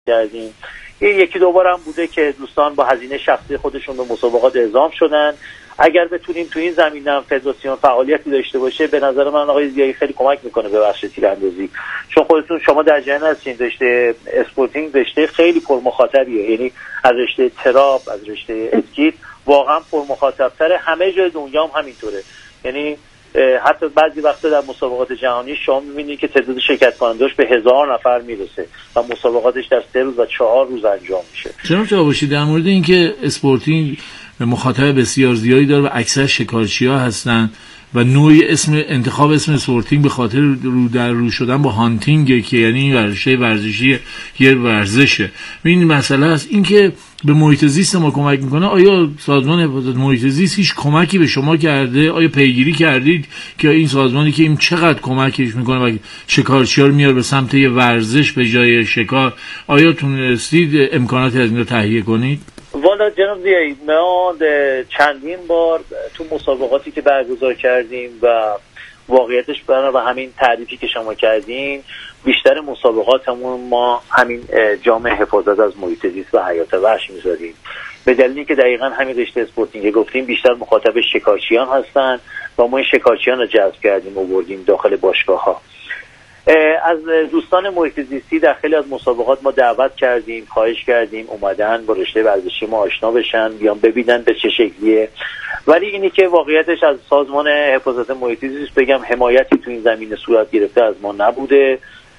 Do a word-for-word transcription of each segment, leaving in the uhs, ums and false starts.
کردیم. یکی دو بار هم بوده که دوستان با هزینه شخصی خودشون به مسابقات اعزام شدن. اگر بتونیم تو این زمینه هم فدراسیون فعالیتی داشته باشه، به نظر من آقای زیایی خیلی کمک میکنه به بخش تیراندازی، چون خودتون شما در جریان هستین رشته اسپورتینگ رشته خیلی پرمخاطبیه، یعنی از رشته تراپ، از رشته اسکیت واقعا پرمخاطب‌تره. همه جای دنیا هم همینطوره، یعنی حتی بعضی وقتا در مسابقات جهانی شما می‌بینید که تعداد شرکت کننده‌اش به هزار نفر میرسه و مسابقاتش در سه روز و چهار روز انجام میشه. جناب چاوشی، در مورد اینکه اسپورتینگ مخاطب بسیار زیادی داره و اکثر شکارچی‌ها هستن و نوع اسم انتخاب اسم اسپورتینگ به خاطر رو در رو شدن با هانتینگ که یعنی ورزش ورزشی یه ورزشه. این مسئله است اینکه به محیط زیست ما کمک میکنه. آیا سازمان حفاظت محیط زیست هیچ کمکی به شما کرده؟ آیا پیگیری کردید که این سازمانی که این چقدر کمکش میکنه و شکارچی‌ها رو میاره به سمت یه ورزش به جای شکار، آیا تونستید امکاناتی از این رو تهیه کنید؟ والا جناب زیایی، ما چندین بار تو مسابقاتی که برگزار کردیم و واقعیتش بنا به همین تعریفی که شما کردین، بیشتر مسابقاتمون ما همین جام حفاظت از محیط زیست و حیات وحش می‌ذاریم، به دلیلی که دقیقاً همین رشته اسپورتینگ گفتیم بیشتر مخاطب شکارچیان هستن و ما این شکارچیان رو جذب کردیم و بردیم داخل باشگاه‌ها. از دوستان محیط زیستی در خیلی از مسابقات ما دعوت کردیم، خواهش کردیم اومدن با رشته ورزشی ما آشنا بشن، بیان ببینن به چه شکلیه. ولی اینی که واقعیتش از سازمان حفاظت محیط زیست بگم حمایتی تو این زمینه صورت گرفته از ما نبوده.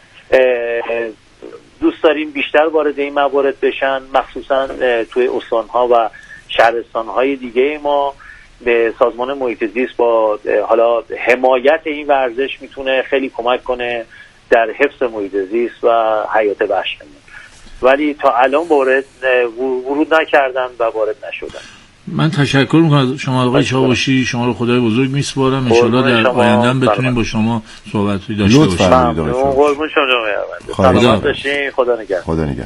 دوست داریم بیشتر وارد این موارد بشن، مخصوصا توی استان‌ها و شهرستان‌های دیگه ما. به سازمان محیط زیست با حالا حمایت این ورزش میتونه خیلی کمک کنه در حفظ محیط زیست و حیات وحش، ولی تا الان وارد ورود نکردن و وارد نشدن. من تشکر میکنم شما آقای چاوشی، شما رو خدای بزرگ میسپارم. ان شاءالله در آینده هم بتونیم با شما صحبتی داشته باشیم. لطفاً قربون شما جناب. سلامت باشین. خدا نگهدار. خدا نگهدار.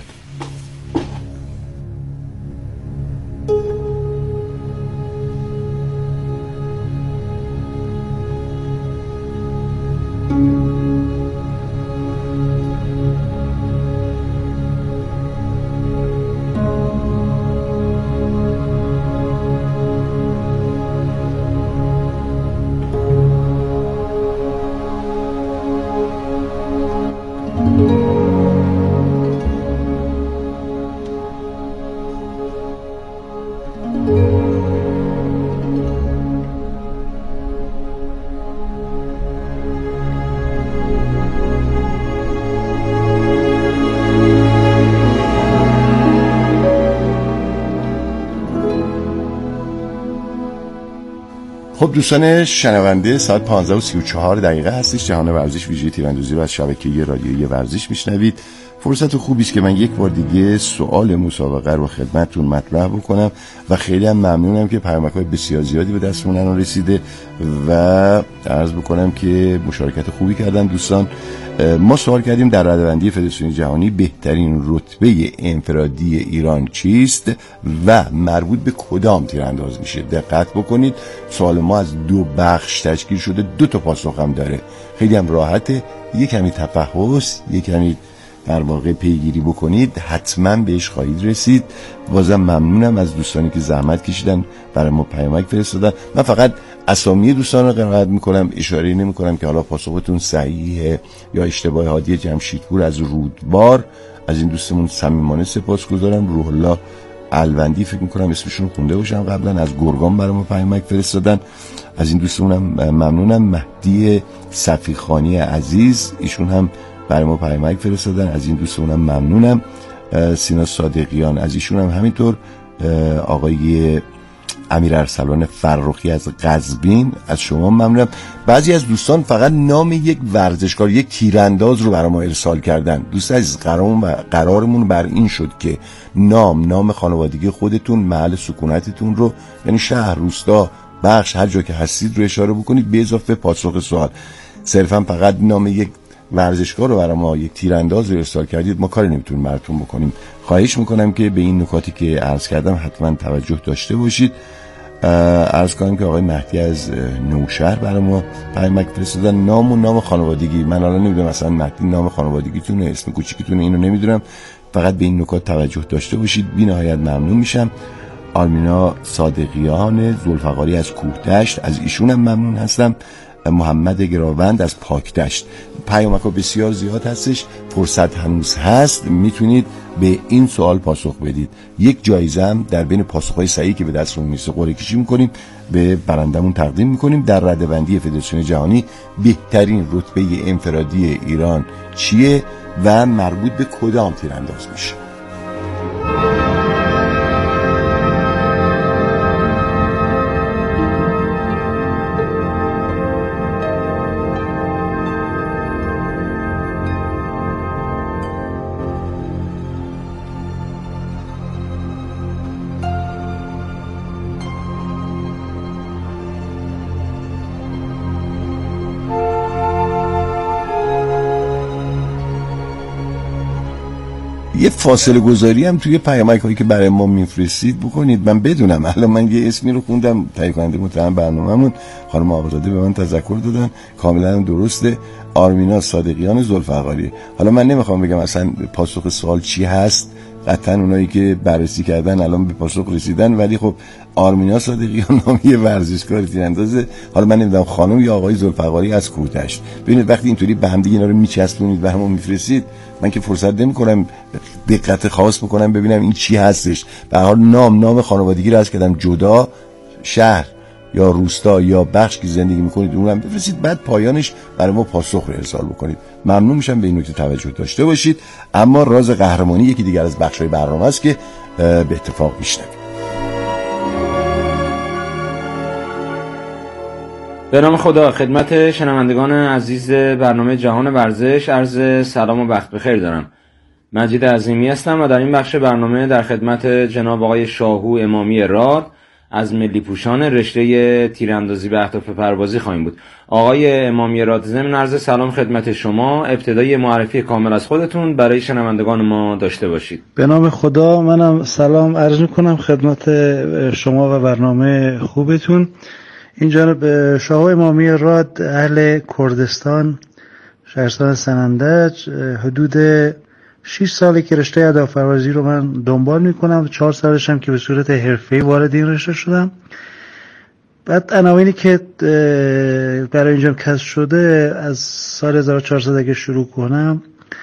خب دوستان شنونده، ساعت پانزده و سی و چهار دقیقه هستش. جهان ورزش ویژه تیراندازی رو از شبکه رادیویی ورزش میشنوید. فرصت خوبی است که من یک بار دیگه سوال مسابقه رو خدمتتون مطرح بکنم و خیلی هم ممنونم که پیامک‌های بسیار زیادی به دستمون رسیده و عرض بکنم که مشارکت خوبی کردن دوستان. ما سوال کردیم در رده‌بندی فدراسیون جهانی بهترین رتبه انفرادی ایران چیست و مربوط به کدام تیرانداز میشه. دقت بکنید سوال ما از دو بخش تشکیل شده، دو تا پاسخ هم داره، خیلی هم راحته. یک کمی تفحص، یک کمی در واقع پیگیری بکنید حتما بهش خواهید رسید. بازم ممنونم از دوستانی که زحمت کشیدن برای ما پیامک فرستادن. من فقط اسامی دوستان رو قرائت میکنم، اشاره نمیکنم که حالا پاسختون صحیحه یا اشتباه. هادی جمشیدپور از رودبار، از این دوستمون صمیمانه سپاسگزارم. روح الله الوندی فکر میکنم اسمشون خونده باشم قبلا، از گرگان برای ما پیامک فرستادن، از این دوستمونم ممنونم. مهدی صفیخانی عزیز، ایشون هم برای ما پیامک فرستادن، از این دوستمونم ممنونم. سینا صادقیان از ایشون هم همینطور. آقای امیر ارسلان فرخی از قزوین، از شما ممنونم. بعضی از دوستان فقط نام یک ورزشکار، یک تیرانداز رو برای ما ارسال کردن. دوست عزیز، قرارمون قرارمون بر این شد که نام نام خانوادگی خودتون، محل سکونتتون رو، یعنی شهر، روستا، بخش، هر جا که هستید رو اشاره بکنید به اضافه پاسخ سوال. صرفا فقط نام یک ورزشکار رو برای ما، یک تیرانداز رو ارسال کردید، ما کاری نمیتونیم براتون بکنیم. خواهش میکنم که به این نکاتی که عرض کردم حتما توجه داشته باشید. عرض کنم که آقای مهدی از نوشهر برای ما پیامک فرستادن، نام و نام خانوادگی. من الان نمیدونم مثلا مهدی نام خانوادگیتونه، اسم کوچیکتونه، اینو نمیدونم. فقط به این نکات توجه داشته باشید. بی نهایت ممنون میشم. آرمینا صادقیان ذوالفقاری از کوهدشت، از ایشون هم ممنون هستم. محمد گراوند از پاکدشت. پیامک‌ها بسیار زیاد هستش، فرصت هنوز هست، میتونید به این سوال پاسخ بدید. یک جایزه هم در بین پاسخ‌های صحیحی که به دستمون میرسه قرعه کشی میکنیم، به برندمون تقدیم میکنیم. در رده‌بندی فدراسیون جهانی بهترین رتبه انفرادی ایران چیه و مربوط به کدام تیرانداز میشه؟ یه فاصله گذاری هم توی پیامک هایی که برای ما میفرستید بکنید، من بدونم. الان من یه اسمی رو خوندم، تهیه کننده متهم برنامه‌مون خانم آقازاده به من تذکر دادن، کاملا درسته، آرمینا صادقیان ذوالفقاری. حالا من نمیخوام بگم اصلا پاسخ سوال چی هست، قطعا اونایی که بررسی کردن الان به پاسخ رسیدن، ولی خب آرمینا صادقیان نامی ورزشکار تیراندازه. حالا من نمیدونم خانم یا آقای ذوالفقاری از کوهدشت. ببینید وقتی اینطوری به هم دیگه اینا رو میچسبونید و همون میفرستید، من که فرصت نمی‌کنم دقت خاص بکنم ببینم این چی هستش. به هر حال نام نام خانوادگی رو از کردم، جدا شهر یا روستا یا بخش که زندگی میکنید اونم بفرستید، بعد پایانش برای ما پاسخ رو ارسال بکنید. ممنون میشم به این نکته توجه داشته باشید. اما راز قهرمانی یکی دیگر از بخش‌های برنامه است که به اتفاق میشنویم. به نام خدا، خدمت شنوندگان عزیز برنامه جهان ورزش عرض سلام و وقت بخیر دارم. مجید عظیمی هستم و در این بخش برنامه در خدمت جناب آقای شاهو امامی راد از ملی پوشان رشته تیراندازی به اهداف پروازی خواهیم بود. آقای امامی راد، ضمن عرض سلام خدمت شما، ابتدای معرفی کامل از خودتون برای شنوندگان ما داشته باشید. به نام خدا، منم سلام عرض میکنم خدمت شما و برنامه خوبتون. این جانب شاهو امامی راد، اهل کردستان، شهرستان سنندج. حدود شش ساله که رشته اهداف پروازی رو من دنبال میکنم، چهار سالش هم که به صورت حرفه‌ای وارد این رشته شدم. بعد عناوینی که برای اینجا کسب شده، از سال هزار و چهارصد اگه شروع کنم،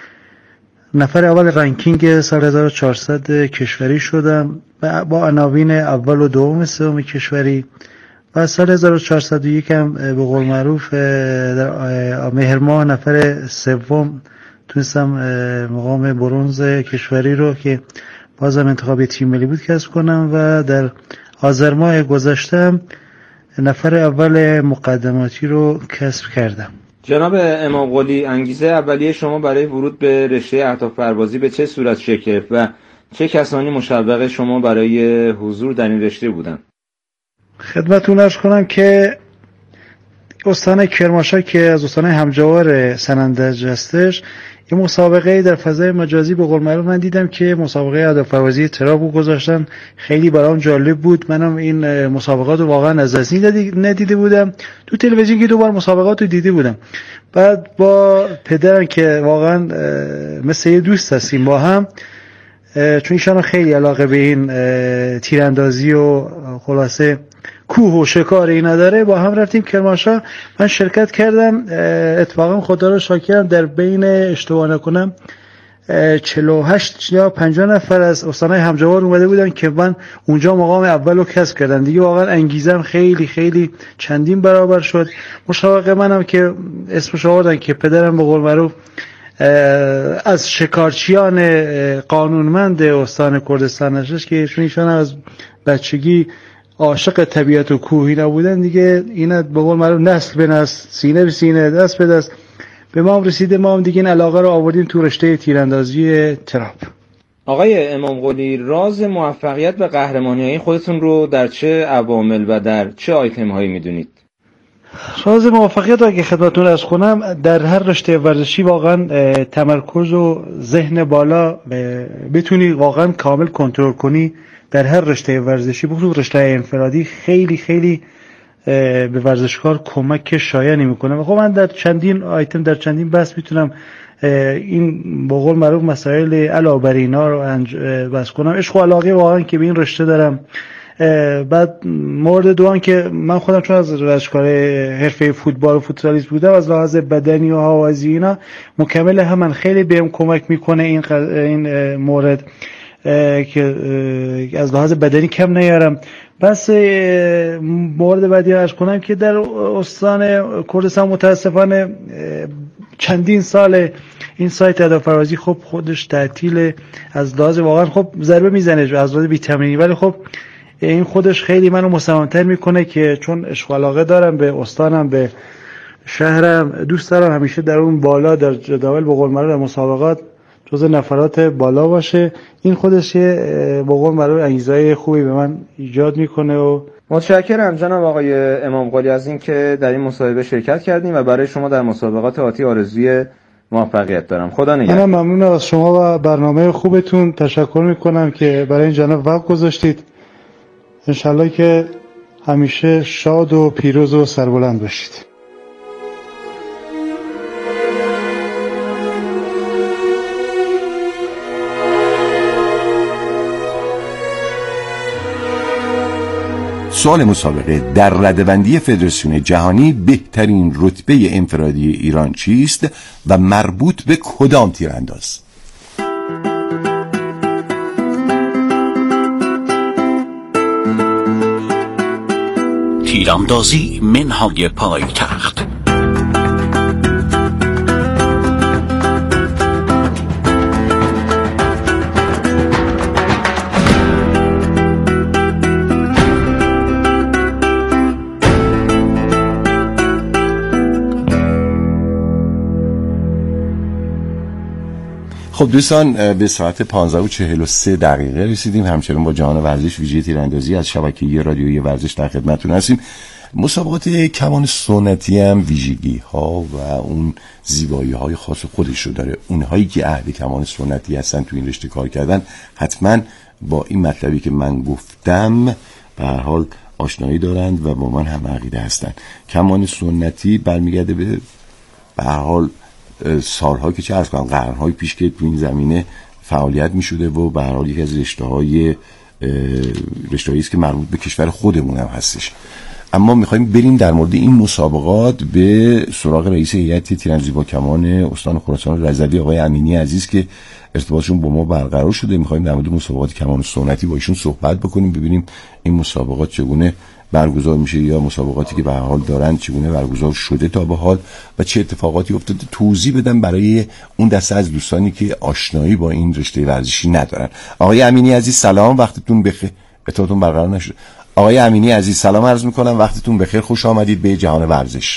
نفر اول رنکینگ سال هزار و چهارصد کشوری شدم با عناوین اول و دوم سوم کشوری. و سال هزار و چهارصد و یک هم به قول معروف در مهر ماه نفر سوم تونستم مقام برنز کشوری رو که بازم انتخاب تیم ملی بود کسب کنم و در آذر ماه گذشته نفر اول مقدماتی رو کسب کردم. جناب امام قلی، انگیزه اولیه شما برای ورود به رشته اهداف پروازی به چه صورت شکل گرفت و چه کسانی مشوق شما برای حضور در این رشته بودند؟ خدمتتون عرض کنم که استان کرمانشاه که از استان همجوار سنندج هستش، یه مسابقه در فضای مجازی به قول معروف من دیدم که مسابقه اهداف پروازی ترابو گذاشتن، خیلی برام جالب بود. منم این مسابقات رو واقعا از دست ندیده بودم، تو تلویزیون که دوبار مسابقات رو دیده بودم. بعد با پدرم که واقعا مثل یه دوست هستیم با هم، چون ایشان خیلی علاقه به این تیراندازی و خلاصه کوه و شکار اینا داره، با هم رفتیم کرمانشاه. من شرکت کردم، اتفاقا خدا رو شاکرم در بین اشتباه نکنم چهل و هشت یا پنجاه نفر از استانهای همجوار اومده بودن که من اونجا مقام اول رو کسب کردم. دیگه واقعا انگیزم خیلی خیلی چندین برابر شد. مسابقه منم که اسمش آوردن که پدرم به قول معروف از شکارچیان قانونمند استان کردستان هستش که ایشون از بچگی عاشق طبیعت و کوهی نبودن، دیگه اینا به قول معروف نسل به نسل، سینه به سینه، دست به دست به ما هم رسیده. ما هم دیگه این علاقه رو آوردیم تو رشته تیراندازی تراپ. آقای امام قلی، راز موفقیت و قهرمانی خودتون رو در چه عوامل و در چه آیتم هایی میدونید؟ راز موفقیت رو اگه خدمتتون عرض کنم، در هر رشته ورزشی واقعا تمرکز و ذهن بالا بتونی واقعا کامل کنترل کنی. در هر رشته ورزشی، بخصوص رشته انفرادی، خیلی خیلی به ورزشکار کمک شایانی میکنه. و خب من در چندین آیتم در چندین بحث میتونم این به قول معروف مسائل علاوه بر اینا رو بحث کنم. عشق و علاقه واقعا که به این رشته دارم. بعد مورد دوم که من خودم چون از ورزشکار حرفه فوتبال و فوتبالیست بودم، از لحاظ بدنی و هوازی اینا مکمل هم، خیلی بهم کمک میکنه این این مورد که از لحاظ بدنی کم نیارم. بس مورد بعدی عرض کنم که در استان کردستان متاسفانه چندین سال این سایت هدف‌پروازی خب خودش تعطیل، از لحاظ واقعا خب ضربه میزنه از لحاظ بی‌تمرینی، ولی خب این خودش خیلی منو مصمم‌تر میکنه که چون عشق و علاقه دارم به استانم، به شهرم، دوست دارم همیشه در اون بالا در جدول به قول معروف در مسابقات جزو نفرات بالا باشه. این خودش یه به قول معروف انگیزه خوبی به من ایجاد میکنه. و متشکرم جناب آقای امام قلی از این که در این مسابقه شرکت کردیم و برای شما در مسابقات آتی آرزوی موفقیت دارم. خدا نگهدار. منم ممنون از شما و برنامه خوبتون، تشکر میکنم که برای این جناب وقت گذاشتید. انشالله که همیشه شاد و پیروز و سربلند باشید. سوال مسابقه: در رده‌بندی فدراسیون جهانی بهترین رتبه انفرادی ایران چیست و مربوط به کدام تیرانداز؟ تیراندازی منهای پایتخت. خب دوستان، به ساعت پانزده و چهل و سه دقیقه رسیدیم. همچنان با جهان ورزش ویژه تیراندازی از شبکه رادیویی ورزش در خدمتتون هستیم. مسابقات کمان سنتی هم ویژگی ها و اون زیبایی های خاص خودش رو داره. اونهایی که اهل کمان سنتی هستن تو این رشته کار کردن حتما با این مطلبی که من گفتم به هر حال آشنایی دارند و با من هم عقیده هستن. کمان سنتی برمیگرده به به هر حال سالها که چه عرض کنم قرنهای پیش که تو این زمینه فعالیت می شده و به هر حال یکی از رشته های رشته هایی است که مربوط به کشور خودمون هم هستش. اما میخوایم بریم در مورد این مسابقات به سراغ رئیس هیئت تیراندازی با کمان استان خراسان رضوی آقای امینی عزیز که ارتباطشون با ما برقرار شده. میخوایم در مورد مسابقات کمان سنتی با ایشون صحبت بکنیم، ببینیم این مسابقات چگونه برگزار میشه یا مسابقاتی که به هر حال دارن چگونه برگزار شده تا به حال و چه اتفاقاتی افتاده، توضیح بدم برای اون دسته از دوستانی که آشنایی با این رشته ورزشی ندارن. آقای امینی عزیز سلام، وقتتون بخیر. اطلاعاتون برقرار نشد. آقای امینی عزیز سلام عرض میکنم، وقتتون بخیر، خوش آمدید به جهان ورزش.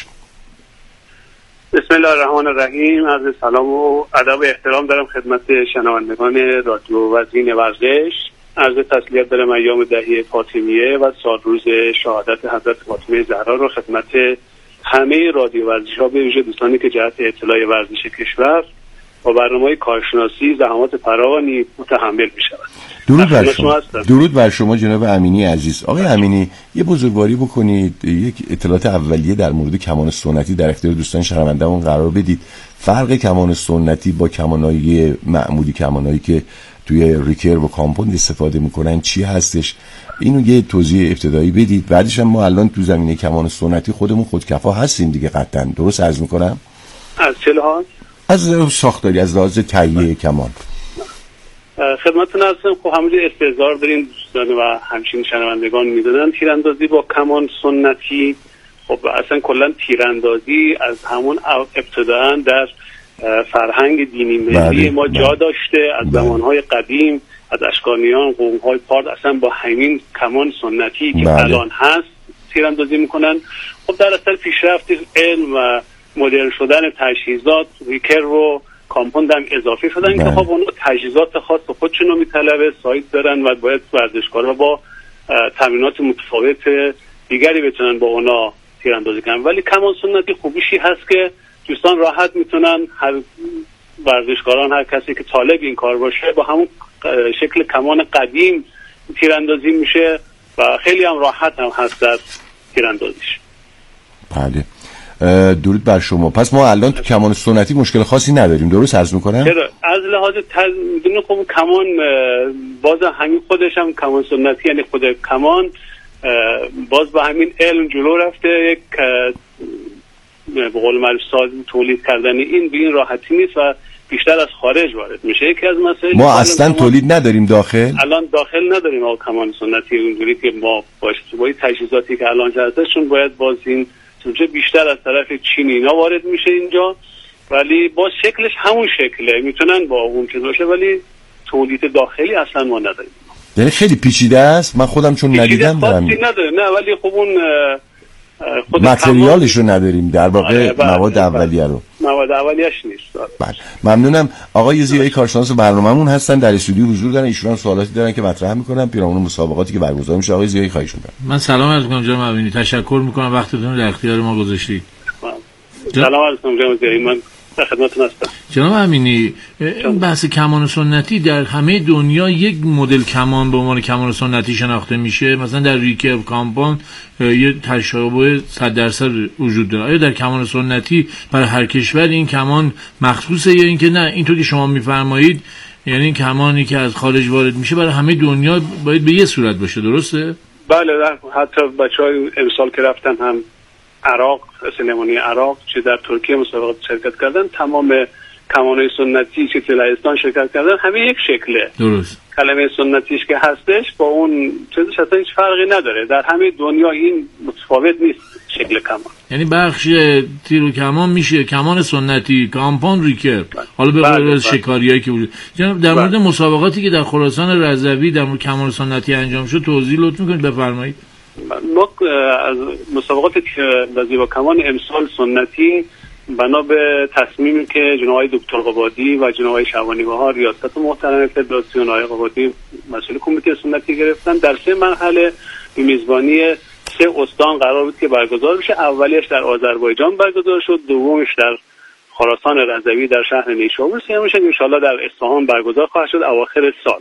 بسم الله الرحمن الرحیم. عرض سلام و ادب و احترام دارم خدمت شنوندگان رادیو و زین ورزش. عرض تسلیت دارم ایام دهی فاطمیه و سال روز شهادت حضرت فاطمه زهرا رو خدمت همه رادیو ورزش ها، به ویژه دوستانی که جهت اطلاع ورزش کشور با برنامه‌های کارشناسی زحمات فراوانی متحمل می‌شود. درود بر شما. درود بر شما جناب امینی عزیز. آقای امینی یه بزرگواری بکنید، یک اطلاعات اولیه در مورد کمان سنتی در اختیار دوستان شنونده‌مون قرار بدید. فرق کمان سنتی با کمان‌های معمولی، کمان‌هایی که توی ریکر و کامپوند استفاده میکنن چی هستش؟ اینو یه توضیح ابتدایی بدید. بعدش هم ما الان تو زمینه کمان سنتی خودمون خودکفا هستیم دیگه قطعاً. درست عرض میکنم؟ از چه لحاظ؟ از ساختاری، از لحاظ تهیه کمان. خدمتتون هستم. خب همونجوری استحضار دارین دوستان و همچنین شنوندگان میدونن تیراندازی با کمان سنتی، خب اصلا کلا تیراندازی از همون ابتداً در فرهنگ دینی ملی ما جا داشته. از زمانهای قدیم از اشکانیان، قوم‌های پارد اصلا با همین کمان سنتی که بله. الان هست تیراندازی میکنن. خب در اثر پیشرفت علم و مدرن شدن تجهیزات، ریکر و کامپوند هم اضافه شدن بله. که خب اون تجهیزات خاص خودشون رو میطلبه، سایت دارن و باید ورزشکارا با تمرینات متفاوت دیگری بتونن با اونا تیراندازی کنن. ولی کمان سنتی خوبیشی هست که دوستان راحت میتونن، هر ورزشکاران، هر کسی که طالب این کار باشه با همون شکل کمان قدیم تیراندازی میشه و خیلی هم راحت هم هست در تیراندازیش. بله، درود بر شما. پس ما الان تو کمان سنتی مشکل خاصی نداریم، درست عرض میکنم؟ چرا؟ از لحاظ تزیین خب کمان باز همین خودش هم کمان سنتی، یعنی خود کمان باز با همین علم جلو رفته. یک به قول معروف ساز تولید کردن این به این راحتی نیست و بیشتر از خارج وارد میشه. یکی از مسائل ما اصلا تولید نداریم داخل، الان داخل نداریم آقا کمان سنتی اونجوری که ما باشه. با تجهیزاتی که الان هستشون باید باز این سوژه بیشتر از طرف چین اینا وارد میشه اینجا، ولی با شکلش همون شکله، میتونن با اون چیز باشه، ولی تولید داخلی اصلا ما نداریم. یعنی خیلی پیچیده است. من خودم چون ندیدم دارم نداره. نه ولی خب اون خود متریالش رو نداریم، در واقع مواد اولیه رو مواد اولیه‌اش نیست. بله، ممنونم. آقای زیایی کارشناس برنامه‌مون هستن، در استودیو حضور دارن، ایشون سوالاتی دارن که مطرح می‌کنن پیرامون مسابقاتی که برگزار میشه. آقای زیایی خواهش می‌کنم. من سلام عرض می‌کنم جناب امینی، تشکر می‌کنم وقتتون رو در اختیار ما گذاشتید. سلام عرض می‌کنم جناب زیایی، من در خدمتتون هستم. جناب امینی، این بحث کمان سنتی در همه دنیا یک مدل کمان به عنوان کمان سنتی شناخته میشه. مثلا در ریکرو کامپاند یه تشابه صد درصد وجود داره. آیا در کمان سنتی برای هر کشور این کمان مخصوصه یا اینکه نه اینطور که شما میفرمایید، یعنی این کمانی که از خارج وارد میشه برای همه دنیا باید به یه صورت باشه، درسته؟ بله، حتی بچهای امسال که رفتن هم عراق، سینمانی عراق چه در ترکیه مسابقات شرکت کردن، تمام کمانهای سنتی که لهستان شرکت کردن همه یک شکله. درست. کلمه سنتیش که هستش با اون چیزش اصلا هیچ فرقی نداره. در همه دنیا این متفاوت نیست شکل کمان. یعنی بخش تیر و کمان میشه کمان سنتی، کامپان، ریکر. حالا به غیر شکاریایی که وجود. جناب در مورد مسابقاتی که در خراسان رضوی در مورد کمان سنتی انجام شد توضیح لطف می‌کنید بفرمایید. ما از مسابقات تیراندازی با کمان امسال سنتی بنا به تصمیمی که جناب آقای دکتر قبادی و جناب آقای شعبانی بها ریاست محترم فدراسیون آقای قبادی مسئول کمیته سنتی گرفتن، در سه مرحله به میزبانی سه استان قرار بود که برگزار بشه. اولیش در آذربایجان برگزار شد، دومش در خراسان رضوی در شهر نیشابور، سومش ان شاءالله در اصفهان برگزار خواهد شد اواخر سال.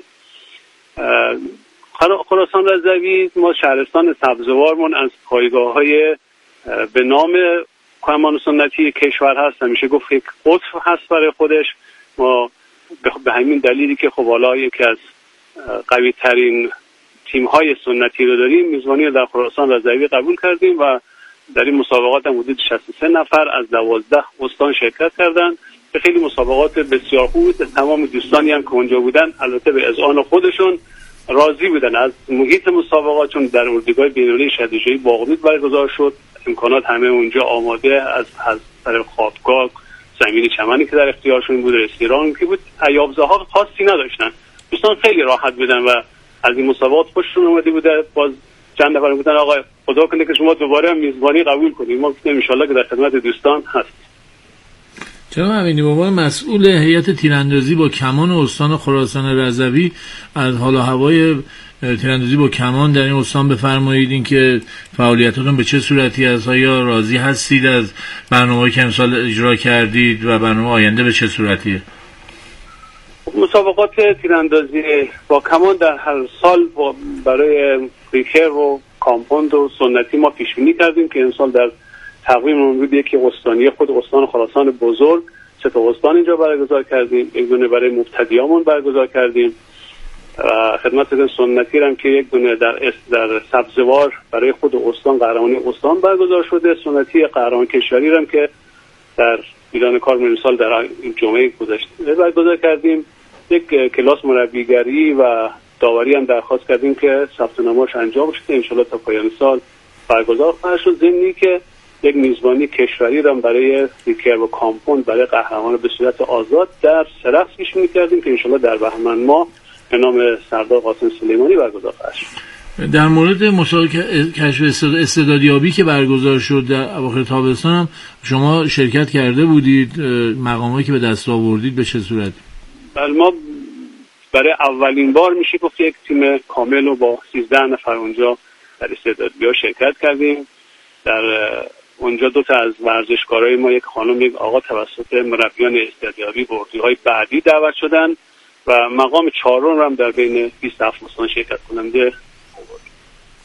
خراسان رضوی ما شهرستان سبزوارمون از پایگاه‌های به نام کمان سنتی کشور هست، میشه گفت یک قطب هست برای خودش. ما به همین دلیلی که خب حالا یکی از قوی ترین تیم های سنتی رو داریم، میزبانی رو در خراسان رضوی قبول کردیم و در این مسابقات هم حدود شصت و سه نفر از دوازده استان شرکت کردن. به خیلی مسابقات بسیار خوب بود. تمام دوستانی هم که اونجا بودن البته به اذعان خودشون راضی بودن از محیط مسابقات، چون در اردوگاه بین‌المللی شهرداری باق‌امید برگزار شد. امکانات همه اونجا آماده، از از طریق خوابگاه، زمین چمنی که در اختیارشون بود، رستوران که بود، عیاب‌زاها خاصی نداشتن. دوستان خیلی راحت بودن و از این مسابقات خوششون اومده بوده. باز چند نفر بودن آقا خدا کنه که شما دوباره هم میزبانی قبول کنید. ما گفتیم ان شاءالله که در خدمت دوستان هست. جناب امینی، به عنوان مسئول هیئت تیراندازی با کمان استان خراسان رضوی از حال و هوای تیراندازی با کمان در این استان بفرمایید این که فعالیتاتون به چه صورتی است؟ آیا راضی هستید از برنامه‌ای که امسال اجرا کردید و برنامه آینده به چه صورتیه؟ مسابقات تیراندازی با کمان در هر سال برای ریکر و کامپوند و سنتی ما پیش بینی کردیم که امسال در تقویم بود یکی استانی خود استان خراسان بزرگ، سه تا استان اینجا برگزار کردیم، یک دونه برای مبتدیامون برگزار کردیم و خدمت سنتی هم که یک دونه در در سبزوار برای خود استان قهرمانی استان برگزار شده. سنتی قهرمان کشوری هم که در ایران کار امسال در جمعه گذشته برگزار کردیم. یک کلاس مربیگری و داوری هم درخواست کردیم که ثبت نامش انجام شده، ان شاءالله تا پایان سال برگزار خواهد شد. ضمنی که یک میزبانی کشوری را برای ریکر و کامپوند برای قهرمان به صورت آزاد در سرخس پیش می‌کردیم که ان شاءالله در بهمن ماه به نام سردار قاسم سلیمانی برگزار خواهد شد. در مورد مسابقه کشف استعدادیابی که برگزار شد در اواخر تابستان هم شما شرکت کرده بودید، مقامایی که به دست آوردید به چه صورت؟ بله، ما برای اولین بار میشه گفت یک تیم کامل رو با سیزده نفر اونجا در استعدادیابی شرکت کردیم. در اونجا دو تا از ورزشکارای ما، یک خانم یک آقا، توسط مربیان استعدادیابی به اردوهای بعدی دعوت شدن و مقام چهارم هم در بین بیست و هفت استان شرکت کننده.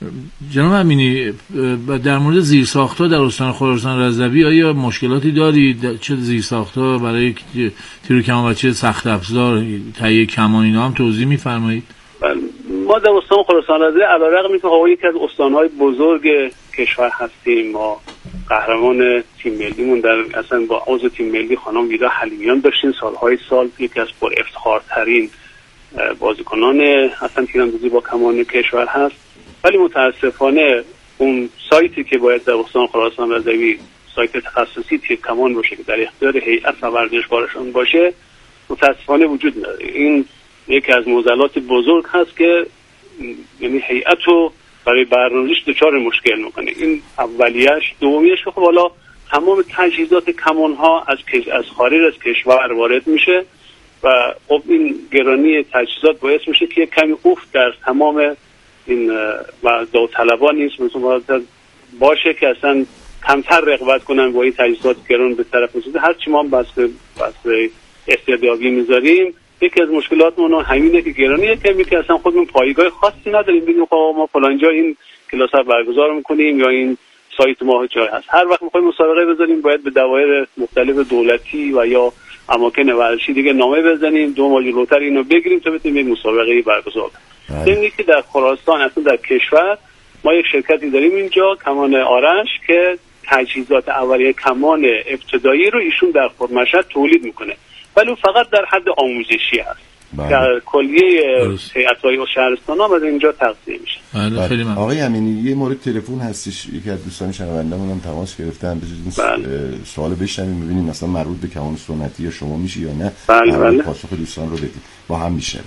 جناب امینی، در مورد زیرساخت‌ها در استان خراسان رضوی آیا مشکلاتی دارید؟ چه زیرساخت‌ها برای تیر کمان و چه سخت افزار، تهیه کمان، اینا هم توضیح می‌فرمایید؟ ما در استان خراسان رضوی علیرغم اینکه ما یکی از استان‌های بزرگ کشور هستیم، ما قهرمان تیم ملیمون در اصلا با عضو تیم ملی خانم ویدا حلیمیان داشتیم، سالهای سال یکی از پر افتخارترین بازیکنان اصلا تیراندازی با کمان کشور هست. ولی متاسفانه اون سایتی که باید در استان خراسان رضوی سایت تخصصی تیر کمان باشه که در اختیار هیئت و ورزشکارشان باشه متاسفانه وجود نداره. این یکی از معضلات بزرگ هست که یعنی هیئت رو برای برنامه‌ریزیش دچار مشکل میکنه. این اولیش. دومیش که خب حالا تمام تجهیزات کمان ها از از خارج از کشور وارد میشه و خب این گرانی تجهیزات باعث میشه که کمی افت در تمام این و داوطلبان نیست مثلا باشه که اصلا کمتر رقابت کنن با این تجهیزات گران به طرف رسیده. هر چی ما هم بس بس استعدادی میذاریم، یکی از مشکلاتمون همینه که گرانیه کمی که اصلا خودمون پایگاه خاصی نداریم بگیم خب ما فلان جا این کلاس‌ها برگزار میکنیم یا این سایت ما جای هست. هر وقت میخوایم مسابقه بذاریم باید به دوایر مختلف دولتی و یا اماکن ورزشی دیگه نامه بزنیم، دو ماه جلوتر اینو بگیریم تا بتونیم این مسابقه برگزار کنیم. اینی که در خراسان اصلا در کشور ما یک شرکتی داریم اینجا، کمان آرش، که تجهیزات اولیه کمان ابتدایی رو ایشون در خرمشهر تولید میکنه، ولی فقط در حد آموزشی هست. در کلیه هیئت‌های و شهرستان‌ها از اینجا تقسیم میشه. بله خیلی ممنون. آقای امینی، یه مورد تلفن هستش، یکی از دوستان شنونده‌مون هم تماس گرفتن، بذارید سوال بشنویم ببینیم مثلا مربوط به کمان سنتی یا شما میشه یا نه. بله بله. پاسخ دوستان رو بدید. با هم میشنویم.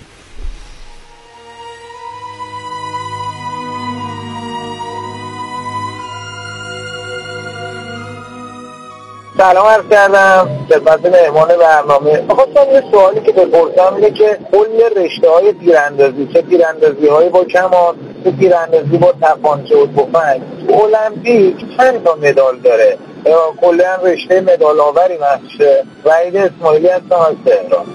سلام عرض کردم خدمت مهمان برنامه. بخواستم یه سوالی که بپرسم اینه که کل رشته‌های تیراندازی، چه تیراندازی‌های با کمان، چه تیراندازی با تپانچه و تفنگ، المپیک چند تا مدال داره؟ کلا رشته مدال آوری محشه. وحید اسماعیلی هستم از تهران.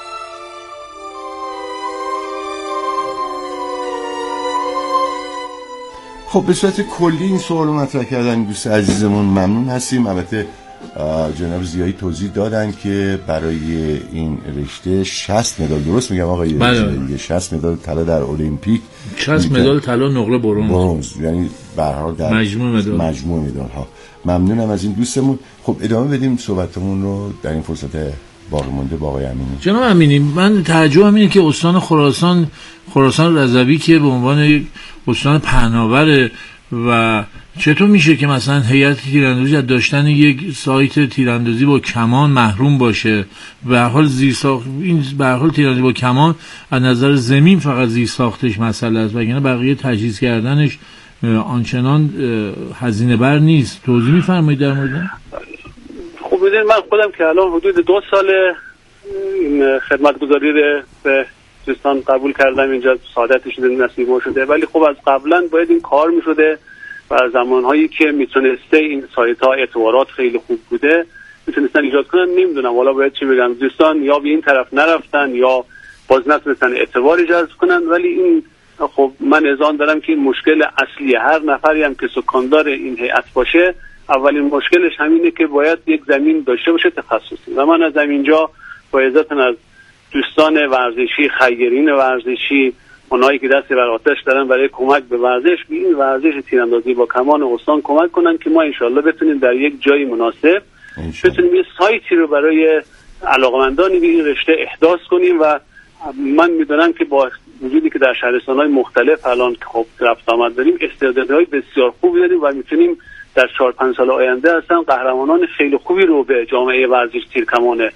خب به صورت کلی این سوال رو مطرح کردن دوست عزیزمون ممنون هستیم. البته جناب زیایی توضیح دادن که برای این رشته شصت مدال، درست میگم آقای زیایی، شصت مدال طلا در المپیک، شصت مدال طلا، نقره برنز، برنز، یعنی به هر حال در مجموع مدال مجموع مدال ها. ممنونم از این دوستمون. خب ادامه بدیم صحبتمون رو در این فرصت باقی مونده با آقای امینی. جناب امینی، من تعجبم اینه که استان خراسان خراسان رضوی که به عنوان استان پهناور و چطور میشه که مثلا هیئت تیراندازی از داشتن یک سایت تیراندازی با کمان محروم باشه؟ به هر حال زیرساخت این به هر حال تیراندازی با کمان از نظر زمین فقط زیرساختش مسئله است، وگرنه بقیه تجهیز کردنش آنچنان هزینه بر نیست. توضیح میفرمایید در مورد؟ خب ببینید، من خودم که الان حدود دو سال این خدمتگزاری رو به دوستان قبول کردم، اینجا سعادت شده، نصیب ما شده، ولی خب از قبلا باید این کار میشده و زمانهایی که میتونسته این سایت ها اعتبارات خیلی خوب بوده میتونستن ایجاد کنن. نمیدونم والا باید چی بگم، دوستان یا به این طرف نرفتن یا باز نتونستن اعتبار جذب کنن. ولی این خب من اذعان دارم که این مشکل اصلی هر نفری هم که سکاندار این هیئت باشه، اولین مشکلش همینه که باید یک زمین داشته باشه تخصصی. و من از اینجا با عزتن از دوستان ورزشی، خیرین ورزشی، اونایی که دست بر آتش دارن برای کمک به ورزش، به این ورزش تیراندازی با کمان استان کمک کنن که ما انشالله بتونیم در یک جای مناسب بتونیم یه سایتی رو برای علاقمندانی به این رشته احداث کنیم. و من میدونم که با وجودی که در شهرستان‌های مختلف الان خب رفت آمد داریم، استعدادهای بسیار خوبی داریم و میتونیم در چهار پنج سال آینده اصلا قهرمانان خیلی خوبی رو به جامعه ورزش تیرکمان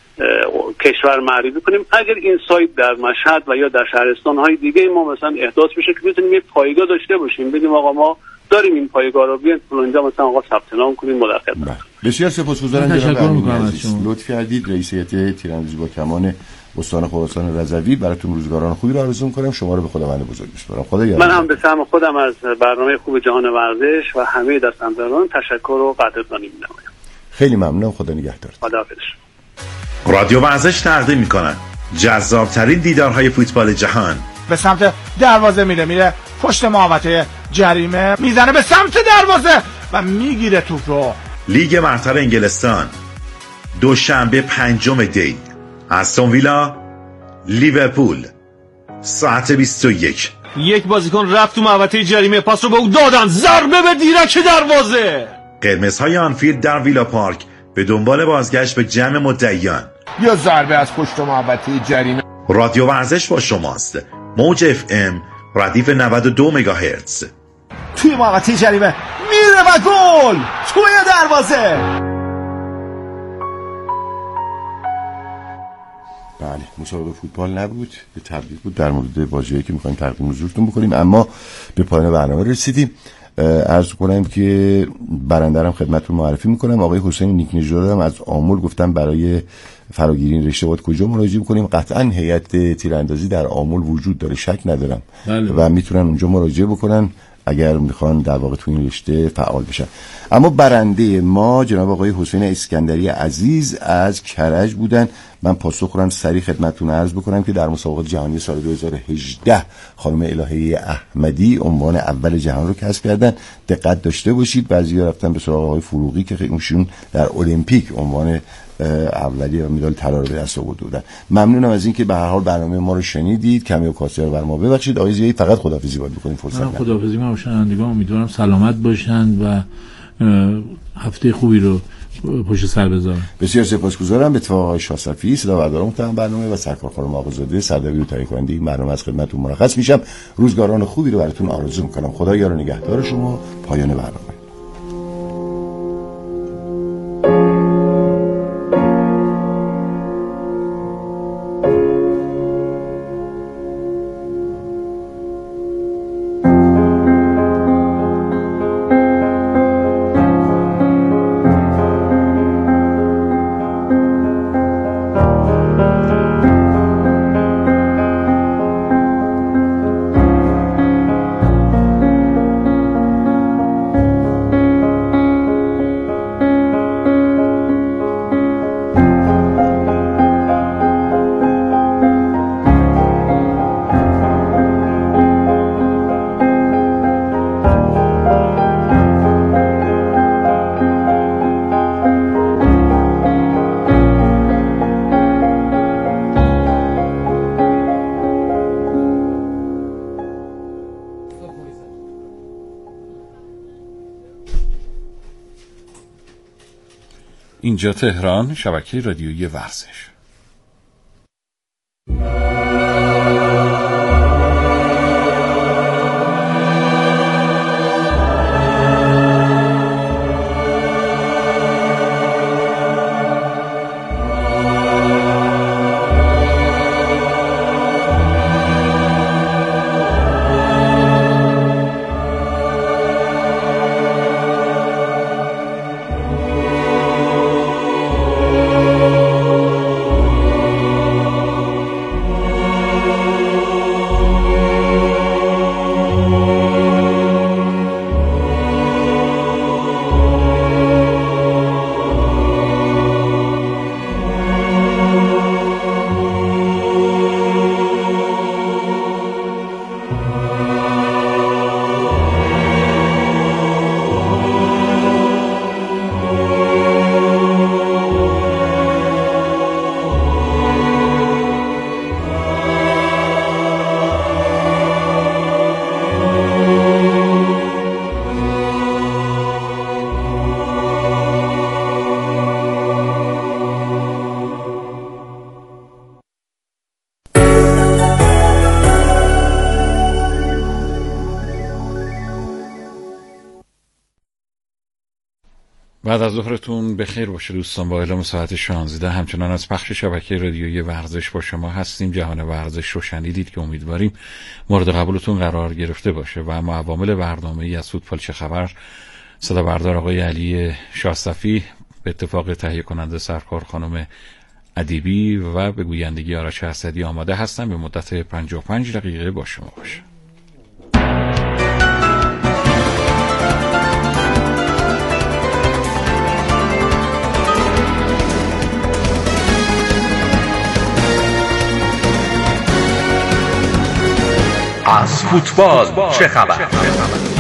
کشور معرفی کنیم. اگر این سایت در مشهد و یا در شهرستان‌های دیگه ما مثلا احداث بشه که بتونیم یک پایگاه داشته باشیم، بگیم آقا ما داریم این پایگاه رو، بیاین فلانجا مثلا آقا ثبت نام کنیم ما. بسیار سپاسگزارم جناب عزیز، لطف کردید. رئیس هیئت تیراندازی با کمان استان خراسان رضوی، براتون روزگاران خوبی رو آرزو می‌کنم. شما رو به خداوند بزرگ می‌سپارم. خدا یارتون. من هم به سهم خودم از برنامه خوب جهان ورزش و همه دستاندران تشکر و قدردانی می‌نمایم. خیلی ممنونم. خدا نگهدار. خداحافظ. رادیو ورزش تقدیم می‌کند جذاب‌ترین دیدارهای فوتبال جهان به سمت دروازه میره میره پشت محوطه جریمه میزنه به سمت دروازه و میگیره توپ رو. لیگ برتر انگلستان دوشنبه پنجم دی، استون ویلا لیورپول ساعت بیست و یک. یک بازیکن رفت تو محوطه جریمه، پاس رو به او دادن، ضربه به دیرک دروازه. قرمزهای آنفیلد در ویلا پارک به دنبال بازگشت به جمع مدعیان. یا ضربه از پشت محوطه جریمه. رادیو ورزش با شماست. موج اف ام ردیف نود و دو مگاهرتز. توی محوطه جریمه میره و گل توی دروازه. بله، مسابقه فوتبال نبود، به تبریک بود در مورد واژه‌ای که می‌خوایم تقدیم حضورتون بکنیم. اما به پایان برنامه رسیدیم. عرض کنم که برنده رو خدمتتون معرفی میکنم. آقای حسین نیکنژاد هم از آمل گفتن برای فراگیری این رشته باید کجا مراجعه کنیم. قطعا هیئت تیراندازی در آمل وجود داره، شک ندارم. بله. و میتونن اونجا مراجعه بکنن اگر میخوان در واقع تو این رشته فعال بشن. اما برنده ما جناب آقای حسین اسکندری عزیز از کرج بودن. من پاسخ رو هم سریع خدمتتون عرض بکنم که در مسابقات جهانی سال دو هزار و هجده خانم الهه احمدی عنوان اول جهان رو کسب کردن. دقت داشته باشید، بعضی‌ها رفتن به سراغ آقای فروغی که ایشون در المپیک عنوان اولی و مدال طلا رو به دست آورده بودن. ممنونم از اینکه به هر حال برنامه ما رو شنیدید. کمی و کاسی رو بر ما ببخشید. آقای زیایی فقط خداحافظی باید بکنیم. فرصت ندارم. خداحافظی ما شنوندگان امیدوارم سلامت باشند و هفته خوبی رو پشت سر بذارم. بسیار سپاسگزارم. به اتفاق آقای شاصفی صداوردار محترم برنامه و سرکار خانم آقازاده سردبیر و تهیه کننده این برنامه از خدمتتون مرخص میشم. روزگاران خوبی رو براتون آرزو میکنم. خدا یار و نگهدار شما. پایان برنامه. اینجا تهران، شبکه رادیویی ورزش. بعد از ظهرتون بخیر باشه دوستان. با اعلام ساعت شانزده همچنان از پخش شبکه رادیویی ورزش با شما هستیم. جهان ورزش رو شنیدید که امیدواریم مورد قبولتون قرار گرفته باشه. و اما عوامل برنامه‌ای از فوتبال چه خبر، صدا بردار آقای علی شاصفی به اتفاق تهیه کننده سرکار خانم ادیبی و به گویندگی آرش اسدی آماده هستن. به مدت پنجاه و پنج دقیقه با شما باشه. از فوتبال چه خبر؟